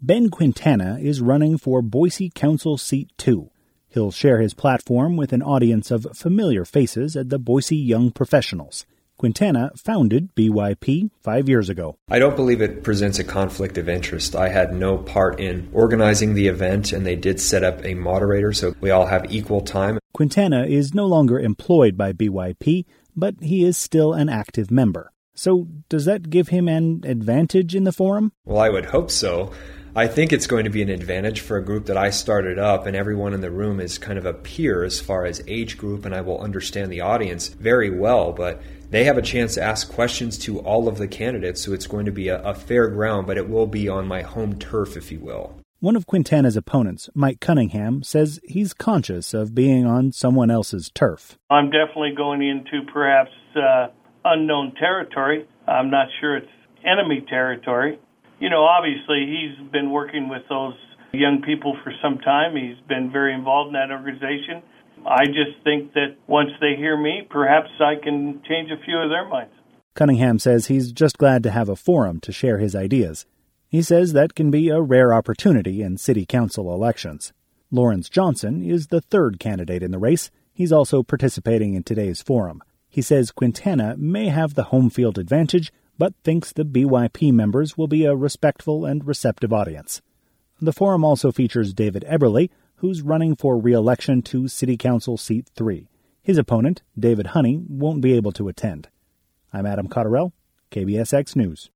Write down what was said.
Ben Quintana is running for Boise Council Seat 2. He'll share his platform with an audience of familiar faces at the Boise Young Professionals. Quintana founded BYP 5 years ago. I don't believe it presents a conflict of interest. I had no part in organizing the event, and they did set up a moderator, so we all have equal time. Quintana is no longer employed by BYP, but he is still an active member. So does that give him an advantage in the forum? Well, I would hope so. I think it's going to be an advantage for a group that I started up, and everyone in the room is kind of a peer as far as age group, and I will understand the audience very well, but they have a chance to ask questions to all of the candidates, so it's going to be a fair ground, but it will be on my home turf, if you will. One of Quintana's opponents, Mike Cunningham, says he's conscious of being on someone else's turf. I'm definitely going into perhaps unknown territory. I'm not sure it's enemy territory. You know, obviously he's been working with those young people for some time. He's been very involved in that organization. I just think that once they hear me, perhaps I can change a few of their minds. Cunningham says he's just glad to have a forum to share his ideas. He says that can be a rare opportunity in city council elections. Lawrence Johnson is the third candidate in the race. He's also participating in today's forum. He says Quintana may have the home field advantage, but thinks the BYP members will be a respectful and receptive audience. The forum also features David Eberle, who's running for re-election to City Council Seat 3. His opponent, David Honey, won't be able to attend. I'm Adam Cotterell, KBSX News.